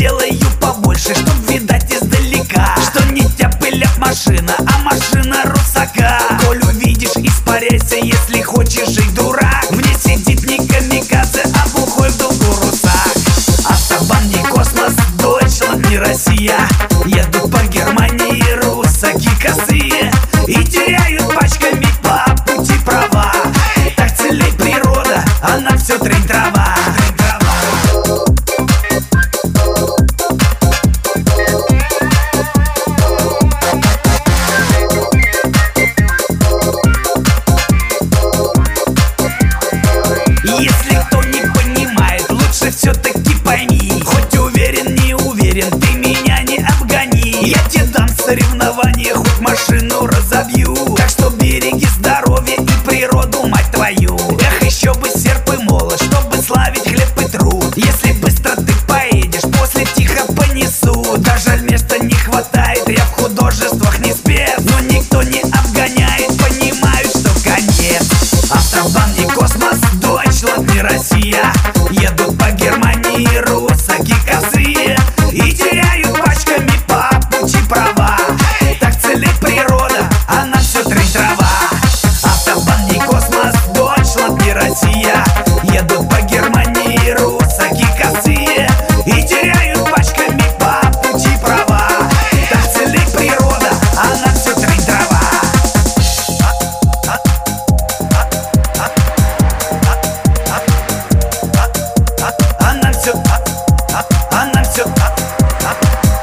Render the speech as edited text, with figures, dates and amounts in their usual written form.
сделаю побольше, чтоб видать издалека, что не тяпылят машина, а машина русака. Коль увидишь, испаряйся, если хочешь жить, дурак. Мне сидит не камикадзе, а бухой в долгу русак. Автобан не космос, Дойчланд не Россия. Едут по Германии русаки косые и теряют пачками по пути права. Так целей природа, а нам все трень трава. Если кто не понимает, лучше все-таки пойми. Хоть уверен, не уверен, ты меня не обгони. Я тебе дам соревнования, хоть машину разобью. Так что береги здоровье и природу, мать твою. Эх, еще бы серп и молот, чтобы славить хлеб и труд. Если быстро ты поедешь, после тихо понесу. Да жаль, места не хватает, я в художествах не спец. Но никто не обгоняет, понимаю, что конец. Автобан не космос, Дойчланд не Россия. Едут по Германии русаки косые и теряют пачками по пути права. Так целей природа, а нам все трень трава. Автобан не космос, Дойчланд не Россия. Едут по Германии русаки косые и теряют пачками по пути права. Так целей природа, а нам все трень трава. Она все